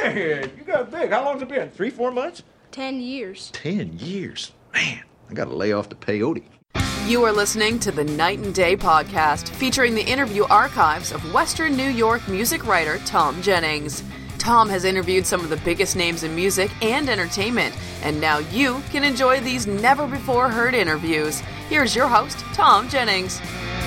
Man, you got big. How long's it been? 3-4 months? 10 years. 10 years. Man, I gotta lay off the peyote. You are listening to the Night and Day podcast, featuring the interview archives of Western New York music writer Tom Jennings. Tom has interviewed some of the biggest names in music and entertainment, and now you can enjoy these never-before-heard interviews. Here's your host, Tom Jennings.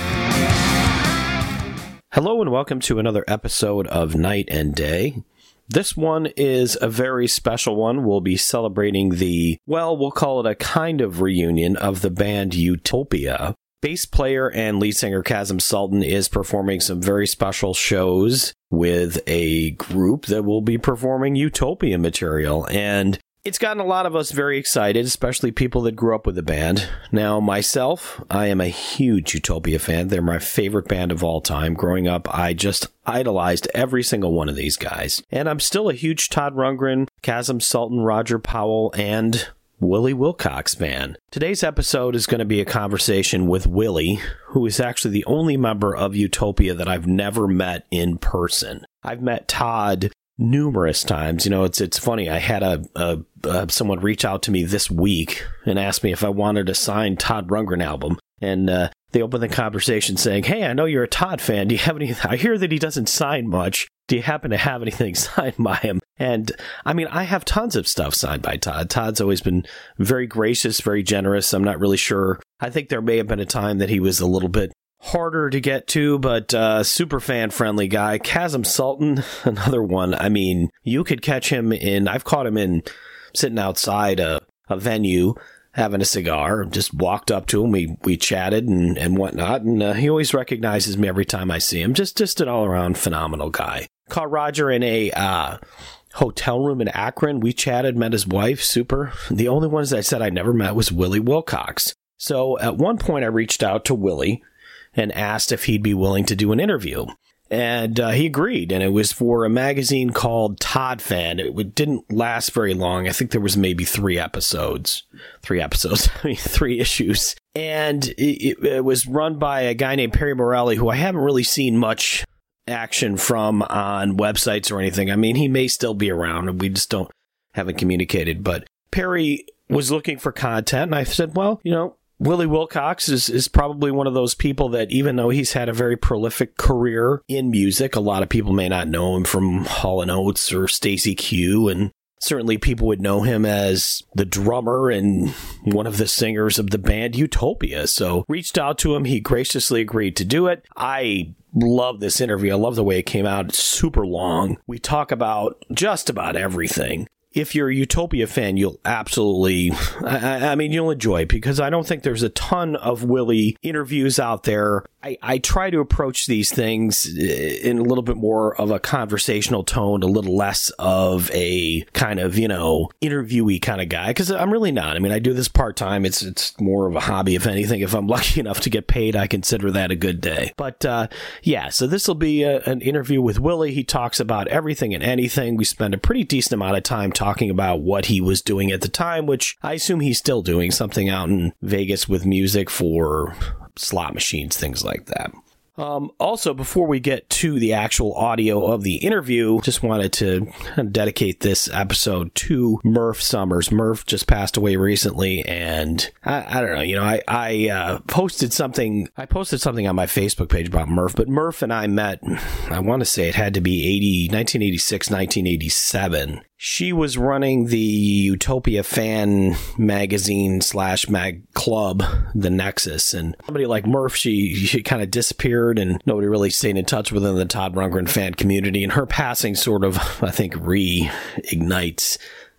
Hello and welcome to another episode of Night and Day. This one is a very special one. We'll be celebrating we'll call it a kind of reunion of the band Utopia. Bass player and lead singer Kazim Sultan is performing some very special shows with a group that will be performing Utopia material, and it's gotten a lot of us very excited, especially people that grew up with the band. Now, myself, I am a huge Utopia fan. They're my favorite band of all time. Growing up, I just idolized every single one of these guys. And I'm still a huge Todd Rundgren, Kazim Sultan, Roger Powell, and Willie Wilcox fan. Today's episode is going to be a conversation with Willie, who is actually the only member of Utopia that I've never met in person. I've met Todd numerous times. You know, it's funny. I had someone reach out to me this week and ask me if I wanted a signed Todd Rundgren album. And they opened the conversation saying, "Hey, I know you're a Todd fan. Do you have any? I hear that he doesn't sign much. Do you happen to have anything signed by him?" And I mean, I have tons of stuff signed by Todd. Todd's always been very gracious, very generous. I'm not really sure. I think there may have been a time that he was a little bit harder to get to, but super fan-friendly guy. Kazim Sultan, another one. I mean, you could catch him I've caught him in sitting outside a venue, having a cigar, just walked up to him. We chatted and whatnot, and he always recognizes me every time I see him. Just an all-around phenomenal guy. Caught Roger in a hotel room in Akron. We chatted, met his wife, super. The only ones I said I never met was Willie Wilcox. So at one point I reached out to Willie and asked if he'd be willing to do an interview. And he agreed, and it was for a magazine called Todd Fan. It didn't last very long. I think there was maybe 3 episodes. 3 issues. And it was run by a guy named Perry Morelli, who I haven't really seen much action from on websites or anything. I mean, he may still be around, and we just haven't communicated. But Perry was looking for content, and I said, well, you know, Willie Wilcox is probably one of those people that, even though he's had a very prolific career in music, a lot of people may not know him from Hall & Oates or Stacey Q, and certainly people would know him as the drummer and one of the singers of the band Utopia. So reached out to him. He graciously agreed to do it. I love this interview. I love the way it came out. It's super long. We talk about just about everything. If you're a Utopia fan, you'll absolutely, you'll enjoy it, because I don't think there's a ton of Willie interviews out there. I try to approach these things in a little bit more of a conversational tone, a little less of a kind of, interviewee kind of guy, because I'm really not. I mean, I do this part-time. It's more of a hobby, if anything. If I'm lucky enough to get paid, I consider that a good day. But so this will be an interview with Willie. He talks about everything and anything. We spend a pretty decent amount of time talking about what he was doing at the time, which I assume he's still doing, something out in Vegas with music for slot machines, things like that. Also, before we get to the actual audio of the interview, just wanted to dedicate this episode to Murph Summers. Murph just passed away recently, and I don't know, I posted something on my Facebook page about Murph, but Murph and I met, I want to say it had to be 1986, 1987. She was running the Utopia fan magazine / mag club, The Nexus, and somebody like Murph, she kind of disappeared and nobody really stayed in touch within the Todd Rundgren fan community, and her passing sort of, I think, reignites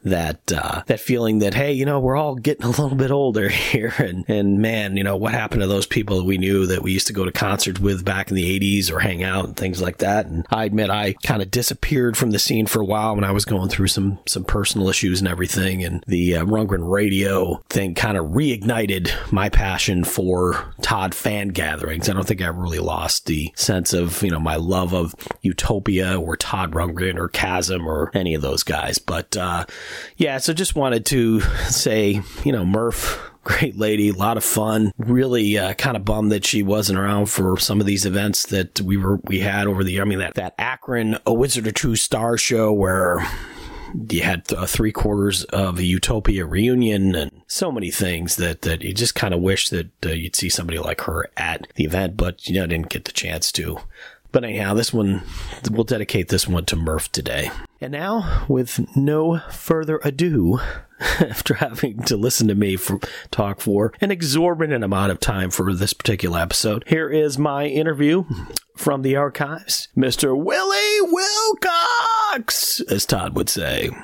that feeling that, hey, we're all getting a little bit older here, and man, what happened to those people that we knew that we used to go to concerts with back in the 80s or hang out and things like that. And I admit I kind of disappeared from the scene for a while when I was going through some personal issues and everything, and the Rundgren radio thing kind of reignited my passion for Todd fan gatherings. I don't think I really lost the sense of, my love of Utopia or Todd Rundgren or Kazim or any of those guys. But so just wanted to say, Murph, great lady, a lot of fun. Really kind of bummed that she wasn't around for some of these events that we had over the year. I mean, that Akron A Wizard of True Star show where you had 3/4 of a Utopia reunion and so many things that you just kind of wish that you'd see somebody like her at the event, but didn't get the chance to. But anyhow, we'll dedicate this one to Murph today. And now, with no further ado, after having to listen to me talk for an exorbitant amount of time for this particular episode, here is my interview from the archives, Mr. Willie Wilcox, as Todd would say. Hey,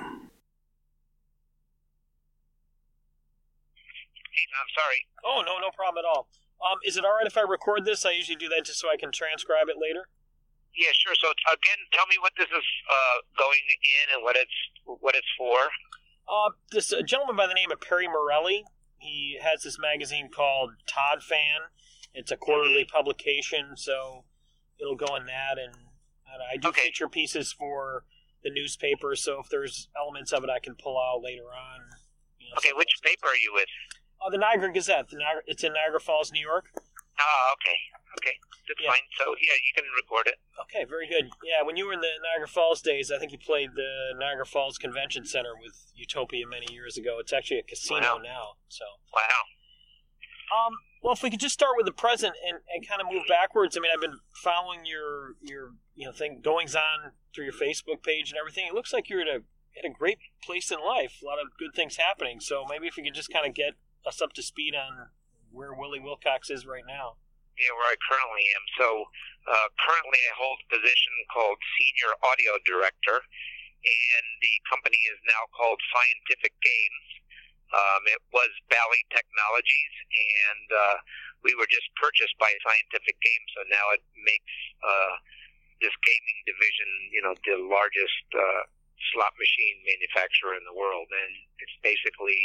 I'm sorry. Oh, no problem at all. Is it all right if I record this? I usually do that just so I can transcribe it later. Yeah, sure. So again, tell me what this is going in and what it's for. This gentleman by the name of Perry Morelli, he has this magazine called Todd Fan. It's a quarterly publication, so it'll go in that. And I do feature pieces for the newspaper, so if there's elements of it I can pull out later on. Okay, which paper are you with? The Niagara Gazette. It's in Niagara Falls, New York. Oh, okay. That's fine. So, yeah, you can record it. Okay, very good. Yeah, when you were in the Niagara Falls days, I think you played the Niagara Falls Convention Center with Utopia many years ago. It's actually a casino now. So. Wow. Well, if we could just start with the present and kind of move backwards. I mean, I've been following your goings on through your Facebook page and everything. It looks like you're at a great place in life. A lot of good things happening. So maybe if we could just kind of get us up to speed on where Willie Wilcox is right now. Yeah, where I currently am. So currently I hold a position called Senior Audio Director, and the company is now called Scientific Games. It was Bally Technologies, and we were just purchased by Scientific Games, so now it makes this gaming division, the largest slot machine manufacturer in the world. And it's basically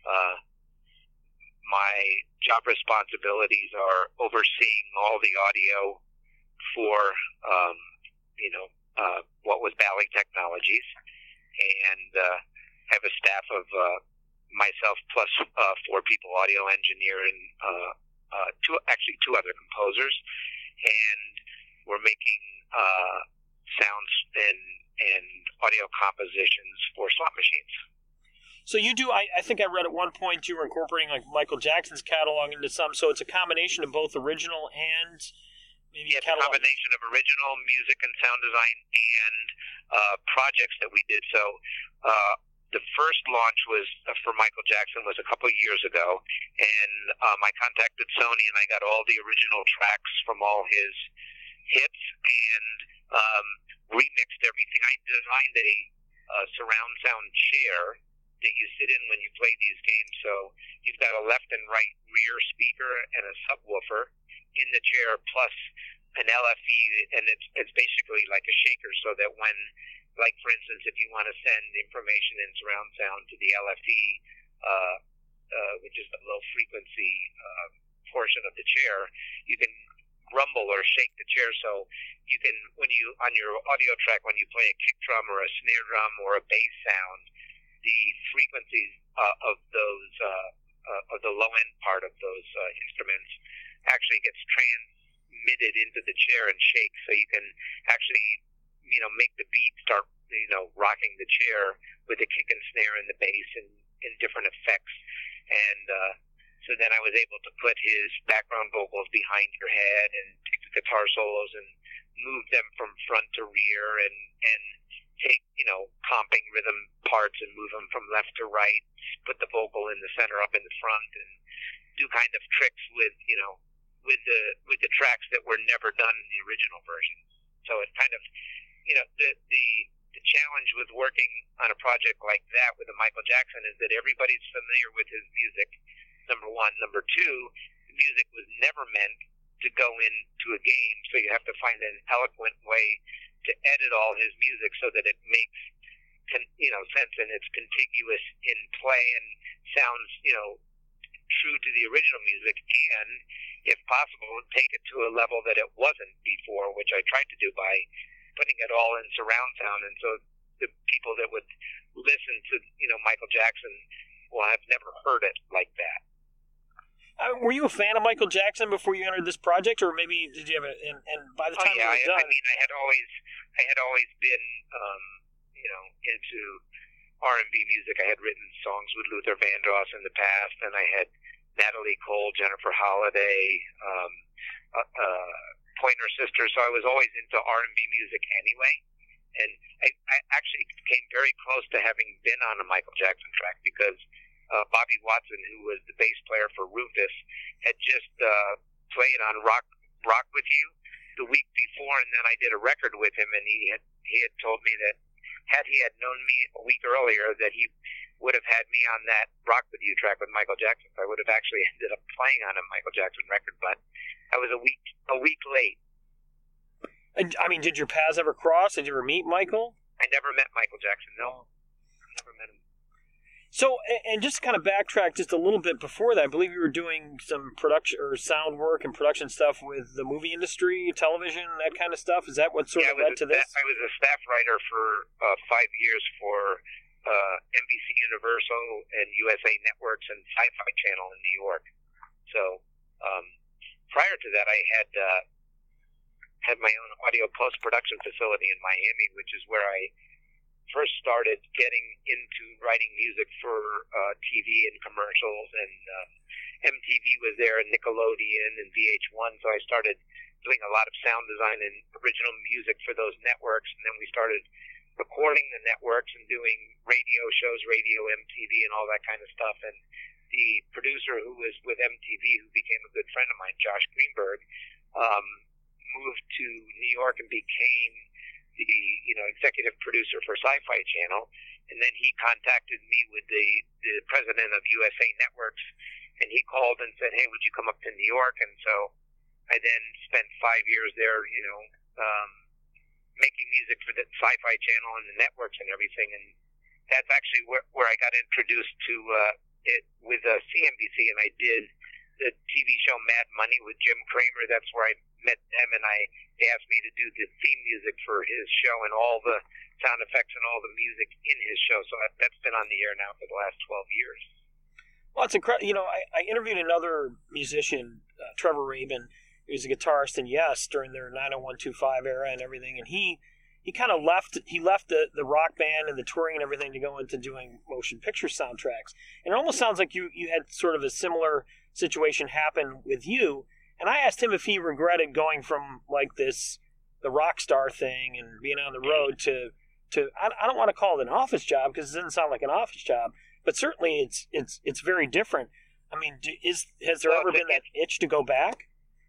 my job responsibilities are overseeing all the audio for, what was Bally Technologies, and have a staff of myself plus 4 people, audio engineer, and two other composers, and we're making sounds and audio compositions for slot machines. So you do, I think I read at one point you were incorporating like Michael Jackson's catalog into some, so it's a combination of both original and maybe it's catalog. A combination of original music and sound design and projects that we did. So the first launch was for Michael Jackson was a couple of years ago, and I contacted Sony and I got all the original tracks from all his hits and remixed everything. I designed a surround sound chair that you sit in when you play these games. So you've got a left and right rear speaker and a subwoofer in the chair, plus an LFE, and it's basically like a shaker, so that when, like for instance, if you want to send information in surround sound to the LFE, which is the low frequency portion of the chair, you can rumble or shake the chair. So you can, when you on your audio track, when you play a kick drum or a snare drum or a bass sound, the frequencies of those of the low end part of those instruments actually gets transmitted into the chair and shake, so you can actually make the beat start rocking the chair with the kick and snare and the bass and different effects. And so then I was able to put his background vocals behind your head and take the guitar solos and move them from front to rear and take, comping rhythm parts and move them from left to right, put the vocal in the center up in the front, and do kind of tricks with the tracks that were never done in the original version. So it's kind of, the challenge with working on a project like that with a Michael Jackson is that everybody's familiar with his music, number one. Number two, the music was never meant to go into a game, so you have to find an eloquent way to edit all his music so that it makes sense and it's contiguous in play and sounds true to the original music, and if possible take it to a level that it wasn't before, which I tried to do by putting it all in surround sound. And so the people that would listen to Michael Jackson will have never heard it like that. Were you a fan of Michael Jackson before you entered this project, or maybe did you have a? And by the time you were done, I mean, I had always been, into R&B music. I had written songs with Luther Vandross in the past, and I had Natalie Cole, Jennifer Holliday, Pointer Sisters. So I was always into R&B music anyway. And I actually came very close to having been on a Michael Jackson track because Bobby Watson, who was the bass player for Rufus, had just played on Rock With You the week before, and then I did a record with him, and he had told me that had he had known me a week earlier, that he would have had me on that Rock With You track with Michael Jackson. So I would have actually ended up playing on a Michael Jackson record, but I was a week late. And, I mean, did your paths ever cross? Did you ever meet Michael? I never met Michael Jackson, no. Never met him. So, and just to kind of backtrack just a little bit before that, I believe you were doing some production or sound work and production stuff with the movie industry, television, that kind of stuff. Is that what sort of led to this? I was a staff writer for 5 years for NBC Universal and USA Networks and Sci-Fi Channel in New York. So, prior to that, I had my own audio post-production facility in Miami, which is where I first started getting into writing music for TV and commercials, and MTV was there, and Nickelodeon and VH1, so I started doing a lot of sound design and original music for those networks, and then we started recording the networks and doing radio shows, Radio MTV and all that kind of stuff, and the producer who was with MTV, who became a good friend of mine, Josh Greenberg, moved to New York and became the executive producer for Sci-Fi Channel, and then he contacted me with the president of USA Networks, and he called and said, "Hey, would you come up to New York?" And so I then spent 5 years there, making music for the Sci-Fi Channel and the networks and everything, and that's actually where I got introduced to it with CNBC, and I did the TV show Mad Money with Jim Cramer. That's where I met them, and they asked me to do the theme music for his show and all the sound effects and all the music in his show. So that's been on the air now for the last 12 years. Well, it's incredible. I interviewed another musician, Trevor Rabin, who was a guitarist in Yes during their 90125 era and everything, and he kind of left the rock band and the touring and everything to go into doing motion picture soundtracks. And it almost sounds like you had sort of a similar situation happen with you. And I asked him if he regretted going from like the rock star thing and being on the road to I don't want to call it an office job because it doesn't sound like an office job, but certainly it's very different. I mean, has there ever been that itch to go back?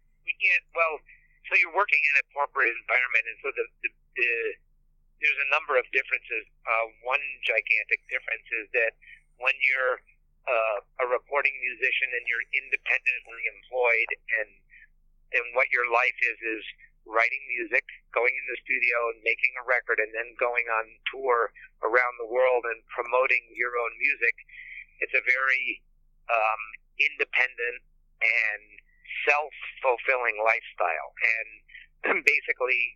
So you're working in a corporate environment, and so there's a number of differences. One gigantic difference is that when you're a recording musician and you're independently employed, and what your life is writing music, going in the studio and making a record, and then going on tour around the world and promoting your own music. It's a very independent and self-fulfilling lifestyle, and basically,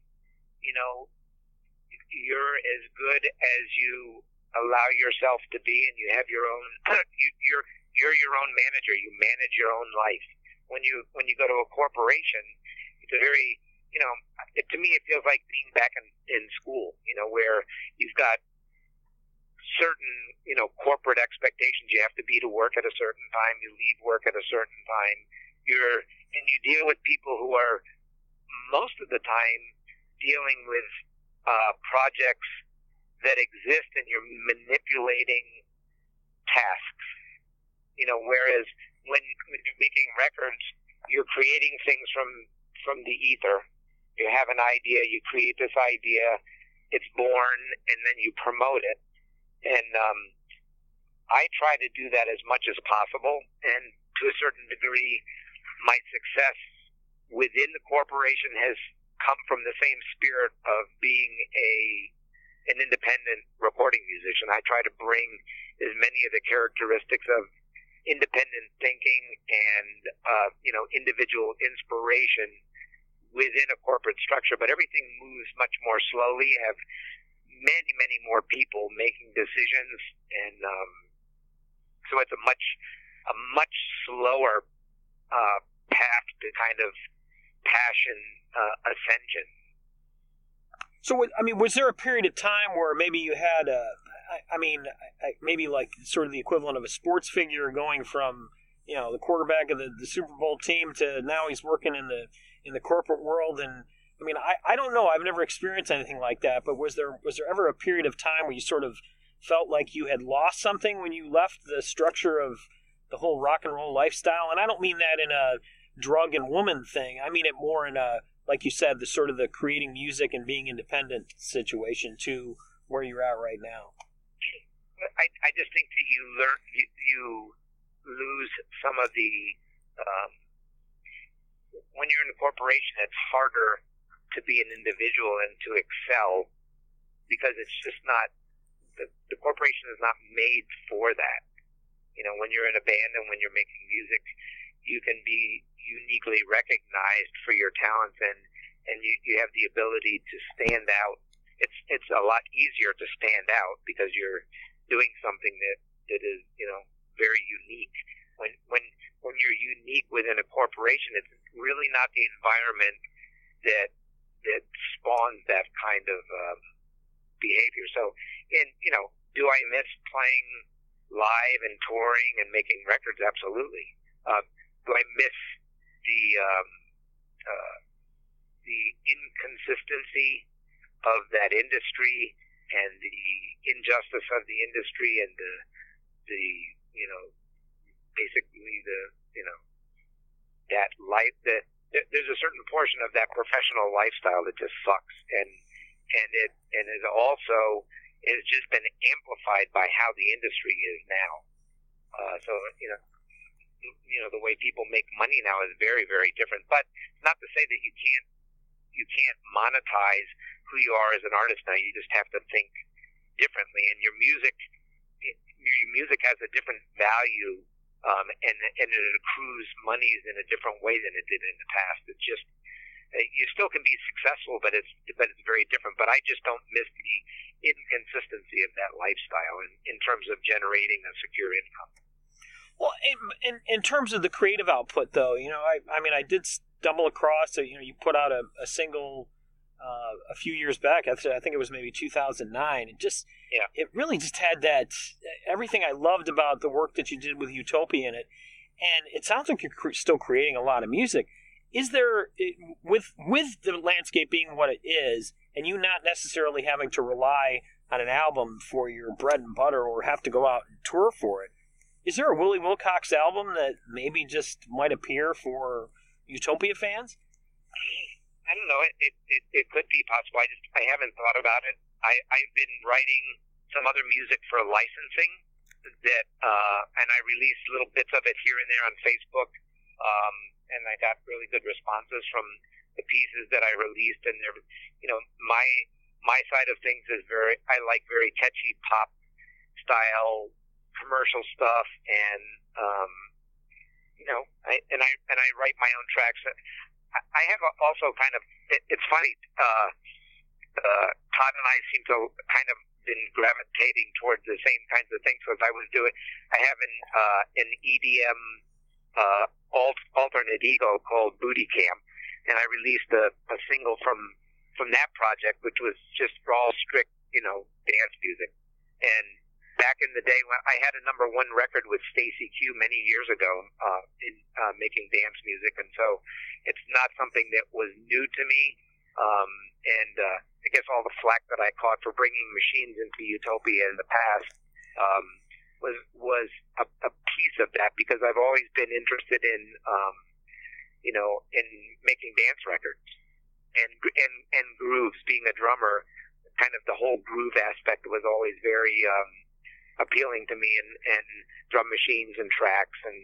you're as good as you allow yourself to be, and you have your own. You're your own manager. You manage your own life. When you go to a corporation, it's a very to me it feels like being back in school. Where you've got certain corporate expectations. You have to be to work at a certain time. You leave work at a certain time. And you deal with people who are most of the time dealing with projects that exist, and you're manipulating tasks. Whereas when you're making records, you're creating things from the ether. You have an idea, you create this idea, it's born, and then you promote it. And I try to do that as much as possible, and to a certain degree, my success within the corporation has come from the same spirit of being an independent recording musician. I try to bring as many of the characteristics of independent thinking and individual inspiration within a corporate structure, but everything moves much more slowly. You have many, many more people making decisions, and so it's a much slower path to kind of passion ascension. So, was there a period of time where maybe you had I mean, maybe like sort of the equivalent of a sports figure going from, the quarterback of the Super Bowl team to now he's working in the corporate world. And I mean, I don't know. I've never experienced anything like that. But was there ever a period of time where you sort of felt like you had lost something when you left the structure of the whole rock and roll lifestyle? And I don't mean that in a drug and woman thing. I mean it more in a, like you said, the sort of the creating music and being independent situation to where you're at right now. I just think that you lose some of the when you're in a corporation, it's harder to be an individual and to excel because it's just not the corporation is not made for that. When you're in a band and when you're making music, you can be uniquely recognized for your talents and you have the ability to stand out. It's a lot easier to stand out because you're doing something that is, very unique. When you're unique within a corporation, it's really not the environment that spawns that kind of behavior. So, do I miss playing live and touring and making records? Absolutely. Do I miss the inconsistency of that industry and the injustice of the industry and the basically that life that there's a certain portion of that professional lifestyle that just sucks and is also has just been amplified by how the industry is now. So the way people make money now is very, very different. But not to say that you can't monetize who you are as an artist now. You just have to think differently, and your music has a different value, and it accrues monies in a different way than it did in the past. It's just you still can be successful, but it's very different. But I just don't miss the inconsistency of that lifestyle in terms of generating a secure income. Well, in terms of the creative output, though, I mean, I did stumble across, you put out a single a few years back. I think it was maybe 2009. It really just had that everything I loved about the work that you did with Utopia in it, and it sounds like you're still creating a lot of music. Is there, with the landscape being what it is, and you not necessarily having to rely on an album for your bread and butter or have to go out and tour for it, is there a Willie Wilcox album that maybe just might appear for Utopia fans? I don't know. It could be possible. I haven't thought about it. I've been writing some other music for licensing that, and I released little bits of it here and there on Facebook, and I got really good responses from the pieces that I released. And they're, my side of things is I like very catchy pop style commercial stuff, and I write my own tracks. I have also kind of, it's funny, Todd and I seem to kind of been gravitating towards the same kinds of things. So as I have an EDM alternate ego called Booty Camp, and I released a single from that project, which was just all strict, dance music. And back in the day when I had a #1 record with Stacy Q many years ago in making dance music, and so it's not something that was new to me. And I guess all the flack that I caught for bringing machines into Utopia in the past was a piece of that, because I've always been interested in in making dance records and grooves. Being a drummer, kind of the whole groove aspect was always very appealing to me, and drum machines and tracks, and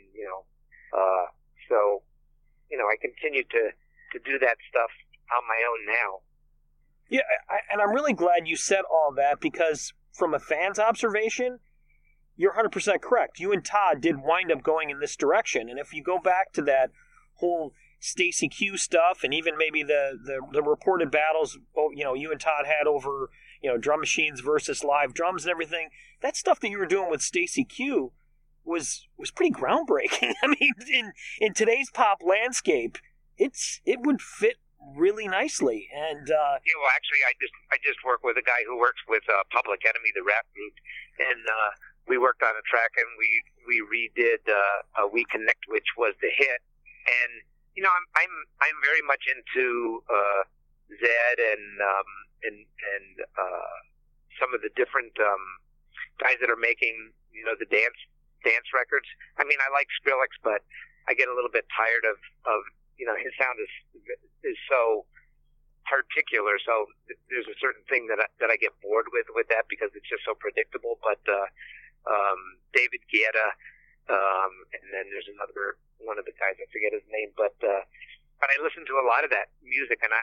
so I continue to do that stuff on my own now. Yeah, and I'm really glad you said all that, because from a fan's observation, you're 100% correct. You and Todd did wind up going in this direction, and if you go back to that whole Stacy Q stuff, and even maybe the reported battles, you and Todd had over drum machines versus live drums and everything, that stuff that you were doing with Stacy Q was pretty groundbreaking. I mean, in today's pop landscape, it would fit really nicely. And yeah, well, actually, I just work with a guy who works with Public Enemy, the rap group, and we worked on a track, and we redid "We Connect," which was the hit. And you know, I'm very much into Zed and some of the different guys that are making, you know, the dance records. I mean, I like Skrillex, but I get a little bit tired of you know, his sound is so particular. So there's a certain thing that I get bored with that because it's just so predictable. But David Guetta, and then there's another one of the guys, I forget his name, but I listen to a lot of that music, and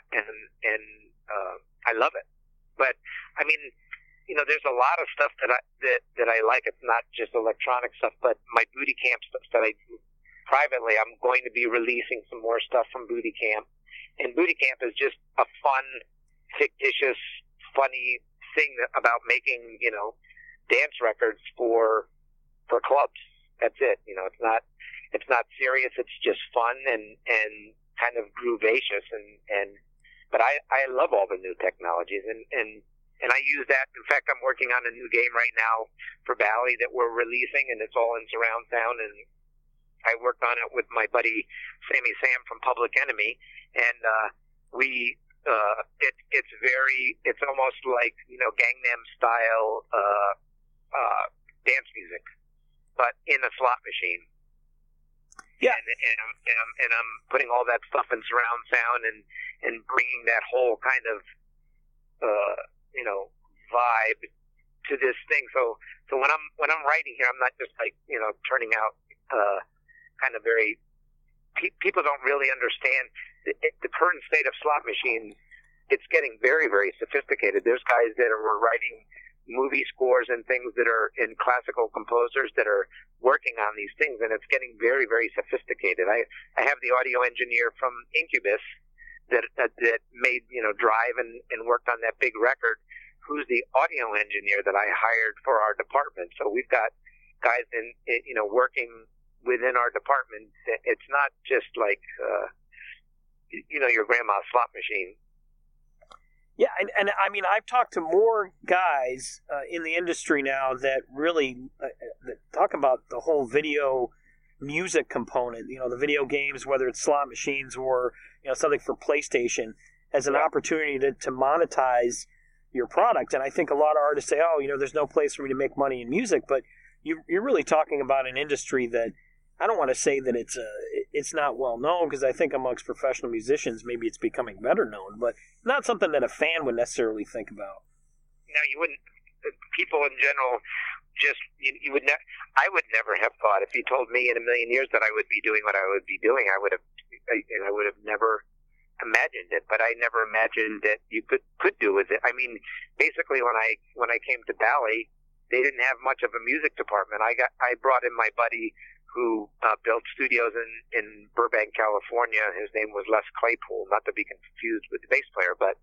I love it. But I mean, you know, there's a lot of stuff that I like. It's not just electronic stuff, but my Booty Camp stuff that I do privately. I'm going to be releasing some more stuff from Booty Camp, and Booty Camp is just a fun, fictitious, funny thing about making, you know, dance records for clubs. That's it. You know, it's not serious. It's just fun and kind of groovacious but I love all the new technologies and I use that. In fact, I'm working on a new game right now for Bally that we're releasing, and it's all in surround sound, and I worked on it with my buddy Sammy Sam from Public Enemy, and it's almost like, you know, Gangnam Style dance music, but in a slot machine. Yeah, and I'm putting all that stuff in surround sound and bringing that whole kind of you know, vibe to this thing. So when I'm writing here, I'm not just like, you know, turning out kind of very. People don't really understand the current state of slot machines. It's getting very, very sophisticated. There's guys that are writing movie scores and things that are in classical composers that are working on these things, and it's getting very, very sophisticated. I have the audio engineer from Incubus that made, you know, Drive and worked on that big record, who's the audio engineer that I hired for our department. So we've got guys you know, working within our department. It's not just like you know, your grandma's slot machine. Yeah, and I mean, I've talked to more guys in the industry now that really that talk about the whole video music component. You know, the video games, whether it's slot machines or, you know, something for PlayStation, as an opportunity to monetize your product. And I think a lot of artists say, oh, you know, there's no place for me to make money in music, but you're really talking about an industry that I don't want to say that it's not well known, because I think amongst professional musicians maybe it's becoming better known, but not something that a fan would necessarily think about. No, you wouldn't. People in general, just you would I would never have thought, if you told me in a million years that I would be doing what I would be doing, I would have never imagined it. But I never imagined that you could do with it. I mean, basically when I came to Bally, they didn't have much of a music department. I brought in my buddy who built studios in Burbank, California. His name was Les Claypool, not to be confused with the bass player, but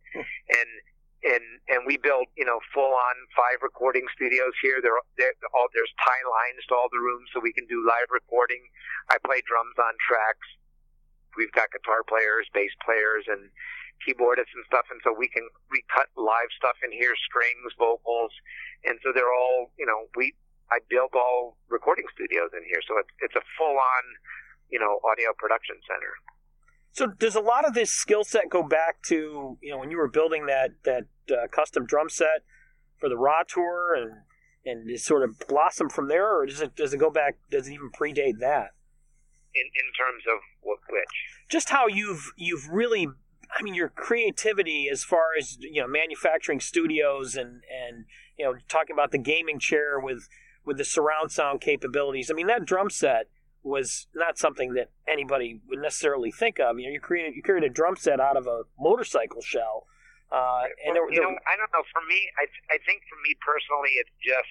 and we built, you know, full on 5 recording studios here. There's tie lines to all the rooms so we can do live recording. I play drums on tracks. We've got guitar players, bass players, and keyboardists and stuff, and so we cut live stuff in here, strings, vocals, and so they're all, you know, I built all recording studios in here, so it's a full-on, you know, audio production center. So does a lot of this skill set go back to, you know, when you were building that custom drum set for the Raw tour, and it sort of blossom from there, or does it go back? Does it even predate that? In terms of which? Just how you've really, I mean, your creativity as far as, you know, manufacturing studios and you know, talking about the gaming chair with the surround sound capabilities. I mean, that drum set was not something that anybody would necessarily think of. You know, you created a drum set out of a motorcycle shell. I don't know. For me, I think for me personally, it's just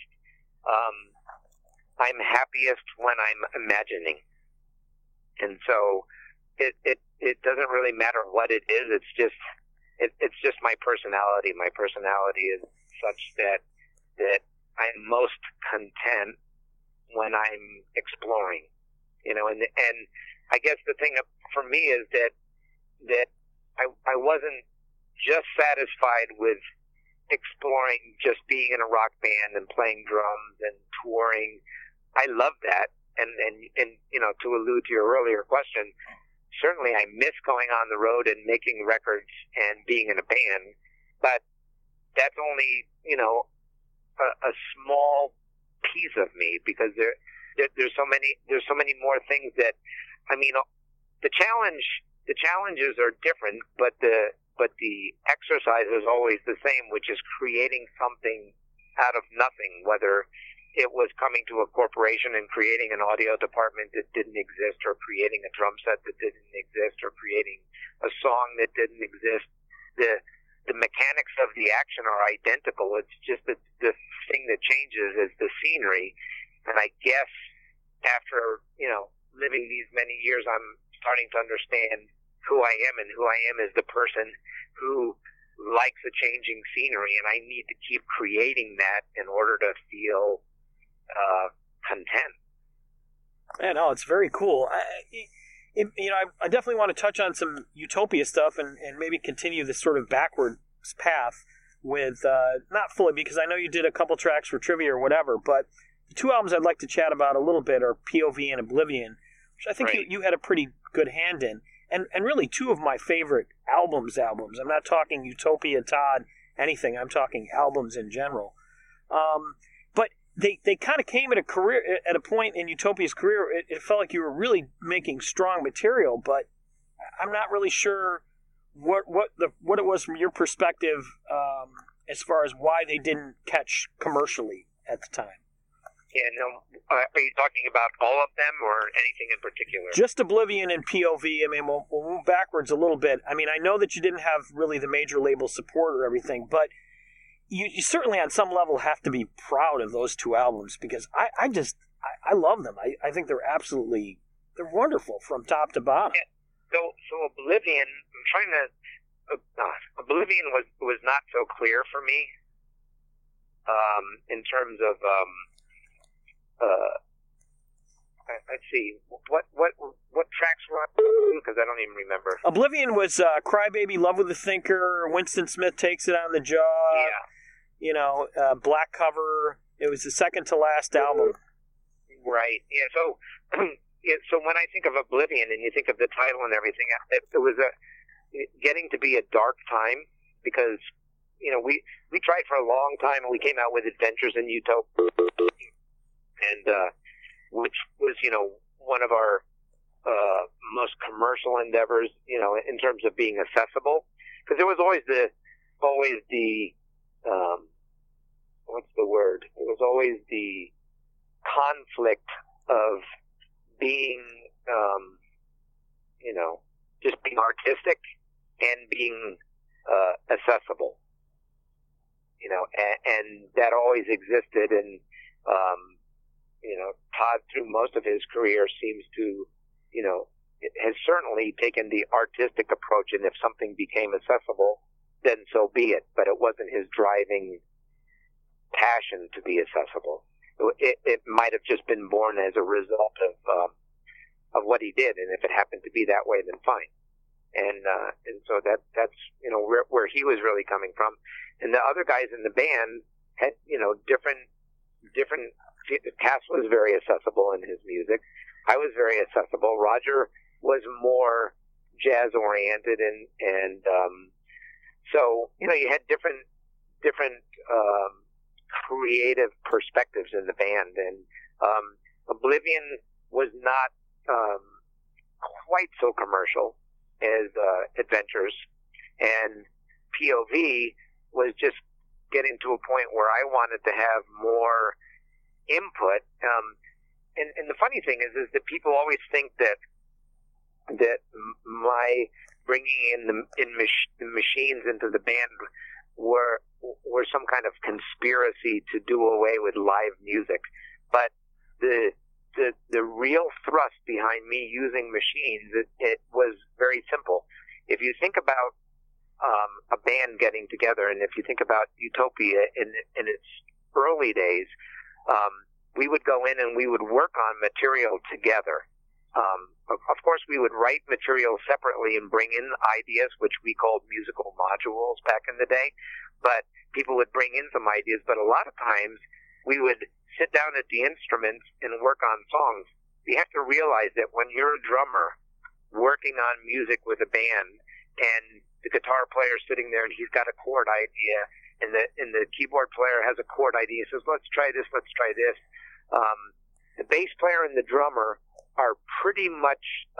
I'm happiest when I'm imagining, and so it doesn't really matter what it is. It's just my personality. My personality is such that I'm most content when I'm exploring, you know, and I guess the thing for me is that I wasn't just satisfied with exploring just being in a rock band and playing drums and touring. I love that. And you know, to allude to your earlier question, certainly I miss going on the road and making records and being in a band, but that's only, you know, a small piece of me, because there's so many more things that, I mean, the challenges are different, but the exercise is always the same, which is creating something out of nothing, whether it was coming to a corporation and creating an audio department that didn't exist, or creating a drum set that didn't exist, or creating a song that didn't exist. The mechanics of the action are identical. It's just that the thing that changes is the scenery. And I guess after, you know, living these many years, I'm starting to understand who I am, and who I am is the person who likes a changing scenery, and I need to keep creating that in order to feel content. Man, oh, it's very cool. I definitely want to touch on some Utopia stuff and maybe continue this sort of backwards path with, not fully, because I know you did a couple tracks for Trivia or whatever, but the two albums I'd like to chat about a little bit are POV and Oblivion, which I think Right. you had a pretty good hand in. And really two of my favorite albums. I'm not talking Utopia, Todd, anything. I'm talking albums in general. But they kind of came at a point in Utopia's career. It felt like you were really making strong material, but I'm not really sure what it was from your perspective, as far as why they didn't catch commercially at the time. Yeah, no, are you talking about all of them or anything in particular? Just Oblivion and POV. I mean, we'll move backwards a little bit. I mean, I know that you didn't have really the major label support or everything, but you certainly on some level have to be proud of those two albums, because I love them. I think they're wonderful from top to bottom. Yeah. So Oblivion, I'm trying to, Oblivion was not so clear for me, in terms of, let's see, what tracks were on, because I don't even remember. Oblivion was Crybaby, Love with a Thinker, Winston Smith Takes It on the Jaw, Yeah. you know, Black Cover. It was the second to last album. Right. Yeah. So, so when I think of Oblivion and you think of the title and everything, it was getting to be a dark time, because, you know, we tried for a long time, and we came out with Adventures in Utopia, and which was, you know, one of our most commercial endeavors, you know, in terms of being accessible, because there was always the what's the word? It was always the conflict of being, you know, just being artistic and being accessible, you know, and that always existed. And, you know, Todd, through most of his career, seems to, you know, has certainly taken the artistic approach, and if something became accessible, then so be it. But it wasn't his driving passion to be accessible. It might have just been born as a result of what he did, and if it happened to be that way, then fine. And so that's you know where he was really coming from. And the other guys in the band had, you know, different. Cass was very accessible in his music. I was very accessible. Roger was more jazz oriented, and so, you know, you had different creative perspectives in the band. And Oblivion was not quite so commercial as Adventures, and POV was just getting to a point where I wanted to have more input. And the funny thing is that people always think that my bringing in the machines into the band were some kind of conspiracy to do away with live music. But the real thrust behind me using machines, it was very simple. If you think about a band getting together, and if you think about Utopia in its early days, we would go in and we would work on material together. Of course, we would write material separately and bring in ideas, which we called musical modules back in the day. But people would bring in some ideas. But a lot of times, we would sit down at the instruments and work on songs. You have to realize that when you're a drummer working on music with a band, and the guitar player sitting there and he's got a chord idea, and the keyboard player has a chord idea, he says, let's try this. The bass player and the drummer are pretty much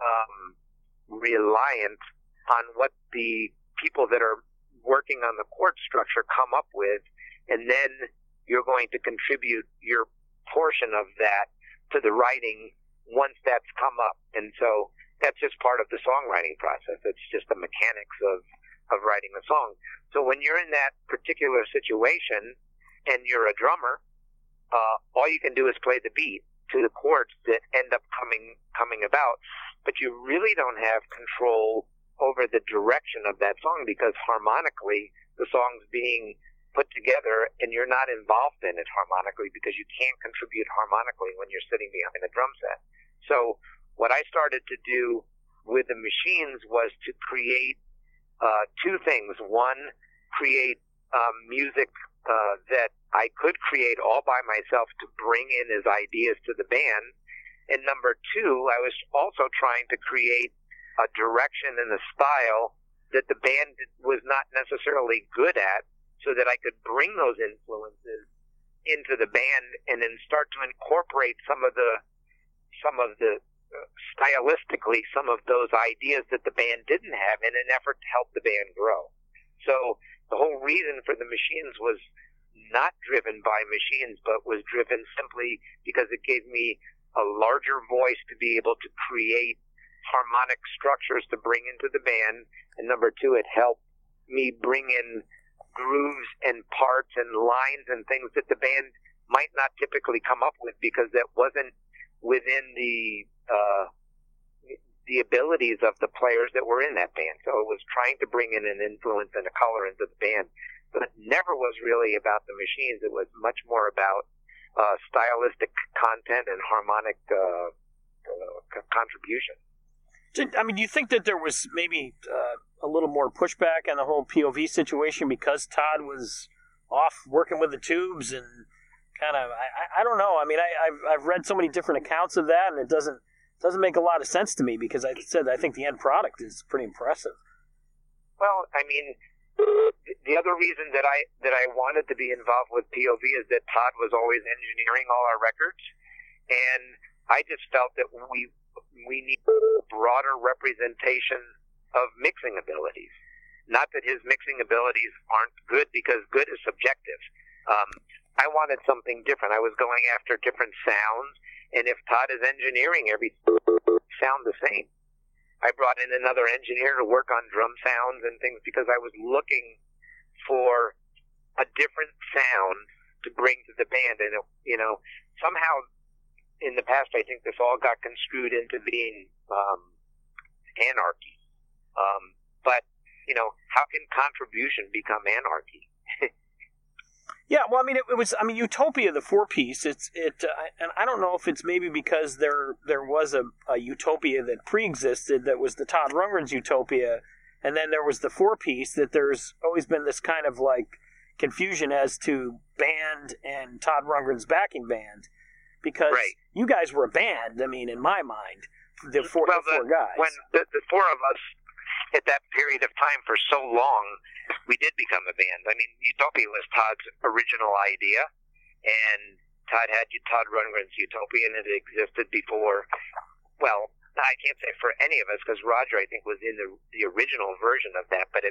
reliant on what the people that are working on the chord structure come up with, and then you're going to contribute your portion of that to the writing once that's come up. And so that's just part of the songwriting process. It's just the mechanics of writing a song. So when you're in that particular situation and you're a drummer, all you can do is play the beat to the chords that end up coming about, but you really don't have control over the direction of that song, because harmonically the song's being put together and you're not involved in it harmonically, because you can't contribute harmonically when you're sitting behind a drum set. So what I started to do with the machines was to create two things. One, create music that I could create all by myself to bring in as ideas to the band. And number two, I was also trying to create a direction and a style that the band was not necessarily good at, so that I could bring those influences into the band and then start to incorporate some of the stylistically some of those ideas that the band didn't have, in an effort to help the band grow. So the whole reason for the machines was not driven by machines, but was driven simply because it gave me a larger voice to be able to create harmonic structures to bring into the band. And number two, it helped me bring in grooves and parts and lines and things that the band might not typically come up with, because that wasn't within the abilities of the players that were in that band. So it was trying to bring in an influence and a color into the band. But it never was really about the machines. It was much more about stylistic content and harmonic contribution. I mean, do you think that there was maybe a little more pushback on the whole POV situation because Todd was off working with the tubes and kind of, I don't know. I mean, I've read so many different accounts of that, and it doesn't make a lot of sense to me, because I think the end product is pretty impressive. Well, I mean, the other reason that I wanted to be involved with POV is that Todd was always engineering all our records, and I just felt that we need broader representation of mixing abilities. Not that his mixing abilities aren't good, because good is subjective. I wanted something different. I was going after different sounds, and if Todd is engineering, everything sound the same. I brought in another engineer to work on drum sounds and things, because I was looking for a different sound to bring to the band. And, somehow in the past, I think this all got construed into being anarchy. But, how can contribution become anarchy? Yeah, well, I mean, it was. I mean, Utopia, the 4-piece. And I don't know if it's maybe because there was a Utopia that pre-existed that was the Todd Rundgren's Utopia, and then there was the 4-piece that there's always been this kind of like confusion as to band and Todd Rundgren's backing band, because you guys were a band. I mean, in my mind, the four guys. When the four of us at that period of time for so long, we did become a band. I mean, Utopia was Todd's original idea, and Todd had Todd Rundgren's Utopia, and it existed before. Well, I can't say for any of us, because Roger, I think, was in the original version of that. But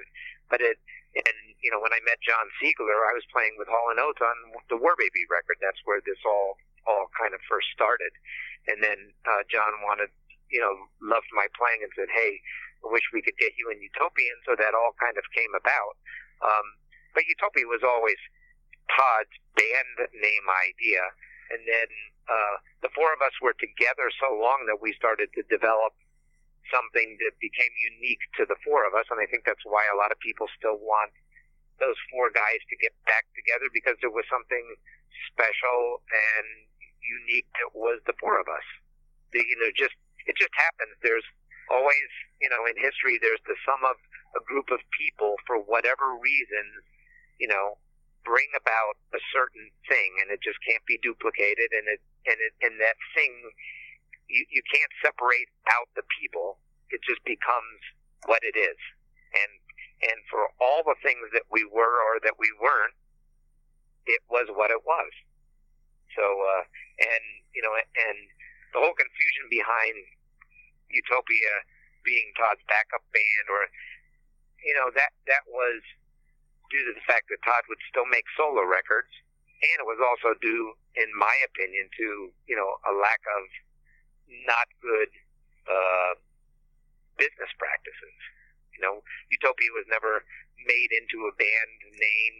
when I met John Siegler, I was playing with Hall & Oates on the War Baby record. That's where this all kind of first started. And then John loved my playing and said, "Hey, I wish we could get you in Utopia," and so that all kind of came about. But Utopia was always Todd's band name idea, and then the four of us were together so long that we started to develop something that became unique to the four of us, and I think that's why a lot of people still want those four guys to get back together, because there was something special and unique that was the four of us. Just it just happens. There's always, in history, there's the sum of a group of people for whatever reason, bring about a certain thing, and it just can't be duplicated. And that thing, you can't separate out the people. It just becomes what it is. And for all the things that we were or that we weren't, it was what it was. So, and the whole confusion behind Utopia being Todd's backup band, or, that was due to the fact that Todd would still make solo records, and it was also due, in my opinion, to, a lack of not good business practices. Utopia was never made into a band name.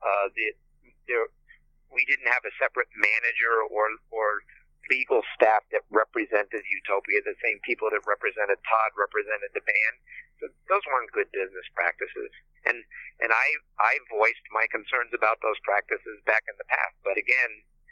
We didn't have a separate manager or legal staff that represented Utopia. The same people that represented Todd represented the band. So those weren't good business practices. And I voiced my concerns about those practices back in the past. But again,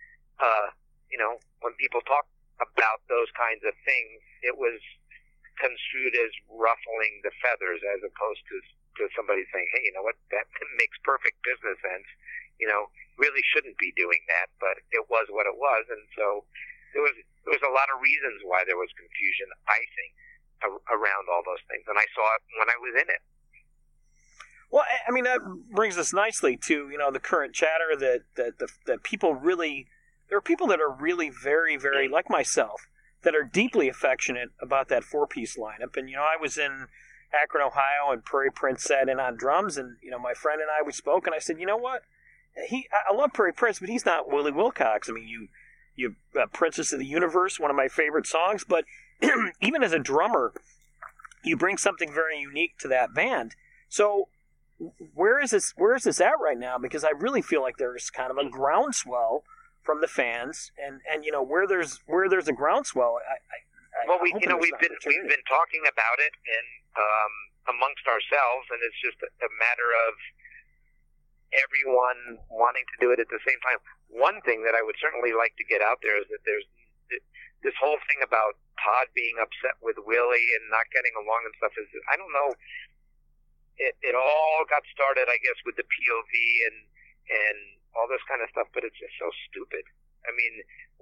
when people talk about those kinds of things, it was construed as ruffling the feathers, as opposed to somebody saying, hey, you know what, that makes perfect business sense. Really shouldn't be doing that, but it was what it was. And so there was a lot of reasons why there was confusion, I think, around all those things. And I saw it when I was in it. Well, I mean, that brings us nicely to, the current chatter that people really, there are people that are really very, very, like myself, that are deeply affectionate about that four-piece lineup. And, I was in Akron, Ohio, and Prairie Prince sat in on drums, and, my friend and I, we spoke, and I said, you know what? I love Prairie Prince, but he's not Willie Wilcox. I mean, you Princess of the Universe, one of my favorite songs, but even as a drummer, you bring something very unique to that band. So where is this at right now? Because I really feel like there's kind of a groundswell from the fans, and where there's a groundswell, we've been talking about it and amongst ourselves, and it's just a matter of everyone wanting to do it at the same time. One thing that I would certainly like to get out there is that there's this whole thing about Todd being upset with Willie and not getting along and stuff. I don't know. It all got started, I guess, with the POV and all this kind of stuff, but it's just so stupid. I mean,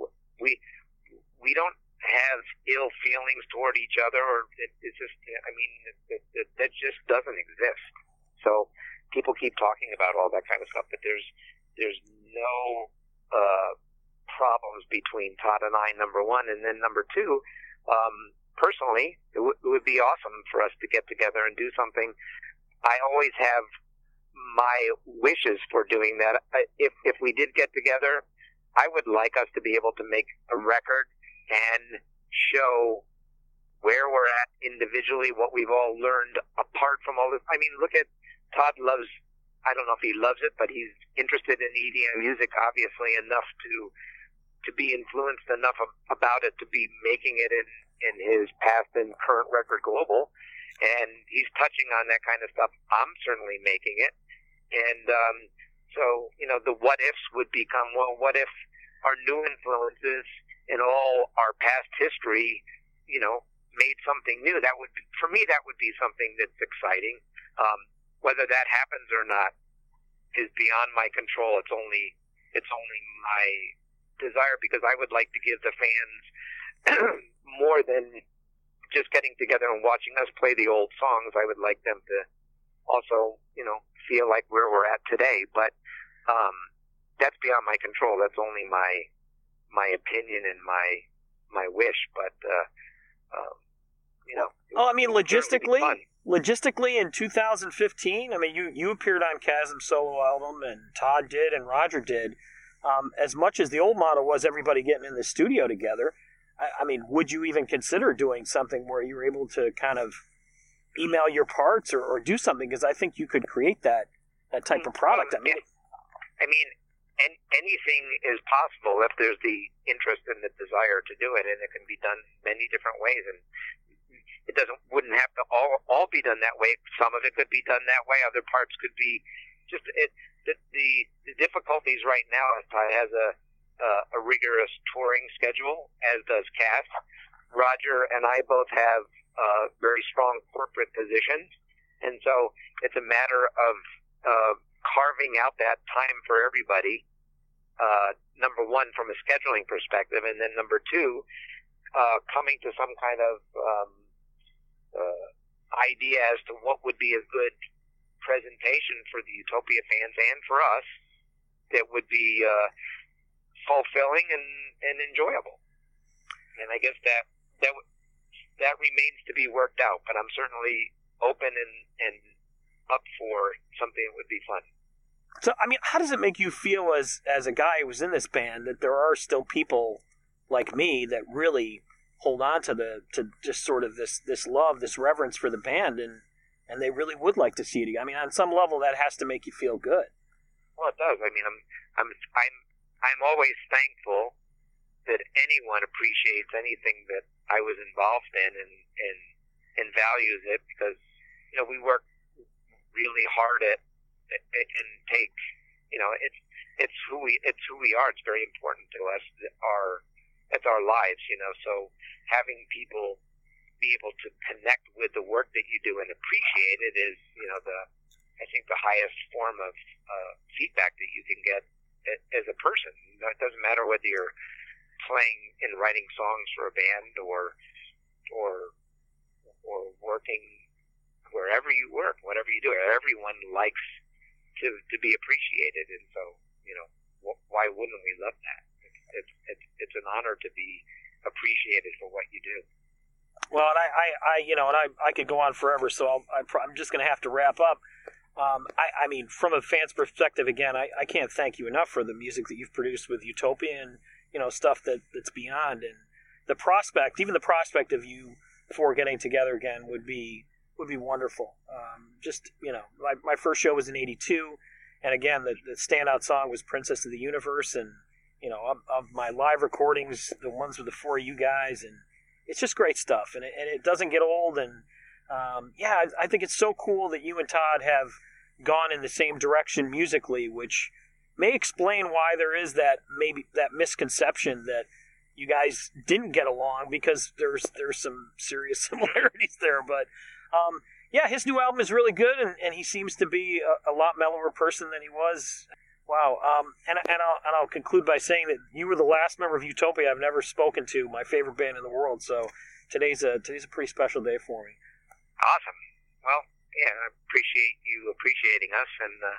we don't have ill feelings toward each other, or it's just, that just doesn't exist. So people keep talking about all that kind of stuff, but there's no problems between Todd and I, number one, and then number two, personally, it would be awesome for us to get together and do something. I always have my wishes for doing that. If we did get together, I would like us to be able to make a record and show where we're at individually, what we've all learned apart from all this. I mean, look at Todd loves, I don't know if he loves it, but he's interested in EDM music, obviously, enough to be influenced enough about it to be making it in his past and current record Global. And he's touching on that kind of stuff. I'm certainly making it. And so, the what ifs would become, well, what if our new influences and all our past history, made something new? That would be, for me, that would be something that's exciting. Whether that happens or not is beyond my control. It's only my desire, because I would like to give the fans more than just getting together and watching us play the old songs. I would like them to also, feel like where we're at today. But that's beyond my control. That's only my opinion and my wish. But well, I mean, logistically in 2015, I mean, you appeared on Chasm's solo album, and Todd did, and Roger did. As much as the old model was everybody getting in the studio together, I mean, would you even consider doing something where you were able to kind of email your parts or do something? Because I think you could create that type of product. I mean, anything is possible if there's the interest and the desire to do it, and it can be done many different ways. And it wouldn't have to all be done that way. Some of it could be done that way. Other parts could be just it. The difficulties right now is Todd has a rigorous touring schedule, as does Cass, Roger and I both have very strong corporate positions, and so it's a matter of carving out that time for everybody, number one, from a scheduling perspective, and then number two, coming to some kind of idea as to what would be a good presentation for the Utopia fans and for us that would be fulfilling and enjoyable. And I guess that remains to be worked out, but I'm certainly open and up for something that would be fun. So, I mean, how does it make you feel as a guy who was in this band that there are still people like me that really hold on to just sort of this love, this reverence for the band, and they really would like to see it again? I mean, on some level, that has to make you feel good. Well, it does. I mean, I'm always thankful that anyone appreciates anything that I was involved in and values it, because we work really hard at and take it's who we are. It's very important to us. It's our lives, so having people be able to connect with the work that you do and appreciate it is I think the highest form of feedback that you can get as a person. It doesn't matter whether you're playing and writing songs for a band or working wherever you work, whatever you do. Everyone likes to be appreciated, and so why wouldn't we love that? It's an honor to be appreciated for what you do. Well, and I could go on forever, so I'm just going to have to wrap up. I mean, from a fan's perspective, again, I can't thank you enough for the music that you've produced with Utopia and stuff that's beyond, and the prospect of you four getting together again would be wonderful. My first show was in '82, and again, the standout song was "Princess of the Universe," and of my live recordings, the ones with the four of you guys, and it's just great stuff, and it doesn't get old, and I think it's so cool that you and Todd have gone in the same direction musically, which may explain why there is that misconception that you guys didn't get along, because there's some serious similarities there. But his new album is really good, and he seems to be a lot mellower person than he was. Wow. And I'll conclude by saying that you were the last member of Utopia I've never spoken to, my favorite band in the world. So today's a pretty special day for me. Awesome. Well, I appreciate you appreciating us,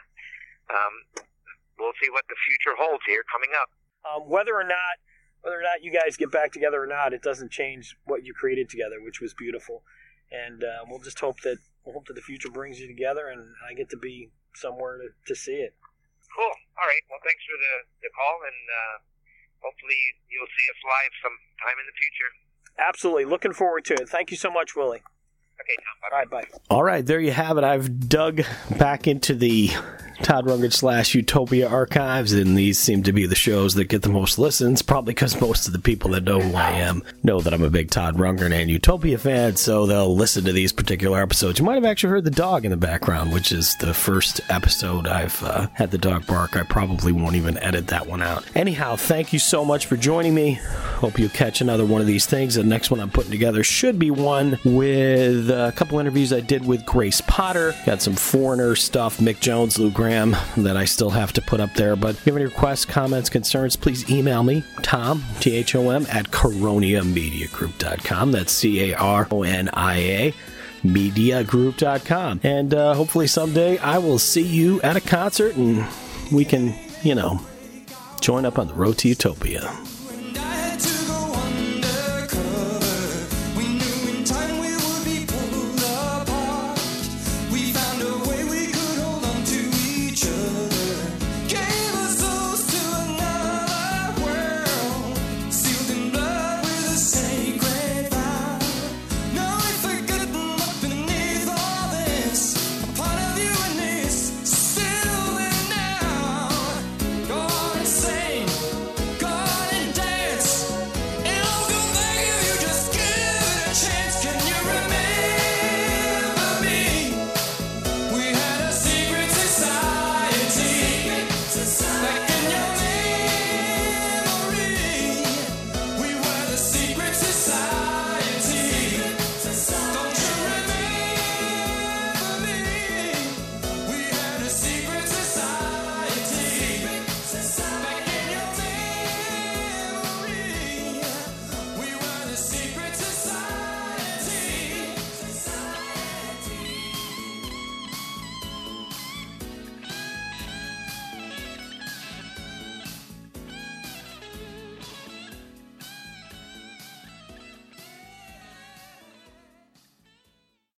and we'll see what the future holds here coming up. Whether or not you guys get back together or not, it doesn't change what you created together, which was beautiful. And we'll just hope that the future brings you together, and I get to be somewhere to see it. Cool. All right. Well, thanks for the call, and hopefully you'll see us live sometime in the future. Absolutely. Looking forward to it. Thank you so much, Willie. Okay, Tom. Bye. All right, bye. All right, there you have it. I've dug back into the Todd Rundgren / Utopia archives, and these seem to be the shows that get the most listens, probably because most of the people that know who I am know that I'm a big Todd Rundgren and Utopia fan, so they'll listen to these particular episodes. You might have actually heard the dog in the background, which is the first episode I've had the dog bark. I probably won't even edit that one out. Anyhow, thank you so much for joining me. Hope you catch another one of these things. The next one I'm putting together should be one with a couple interviews I did with Grace Potter. Got some Foreigner stuff, Mick Jones, Lou Gramm, that I still have to put up there. But if you have any requests, comments, concerns, please email me, Tom, Thom, at CaroniaMediaGroup.com. That's CARONIA MediaGroup.com. And hopefully someday I will see you at a concert and we can, join up on the road to Utopia.